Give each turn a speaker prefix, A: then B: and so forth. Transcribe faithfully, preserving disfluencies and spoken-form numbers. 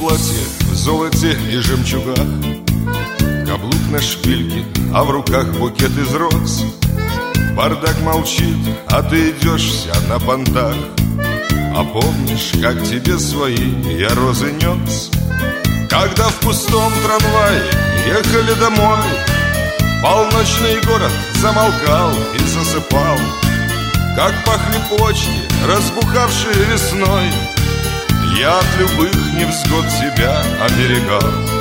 A: платье в золоте и жемчугах, каблук на шпильке, а в руках букет из роз. Бардак молчит, а ты идешь вся на понтах. А помнишь, как тебе свои я розы нес? Когда в пустом трамвае ехали домой, полночный город замолкал и засыпал. Как пахли почки, разбухавшие весной, я от любых невзгод себя оберегал.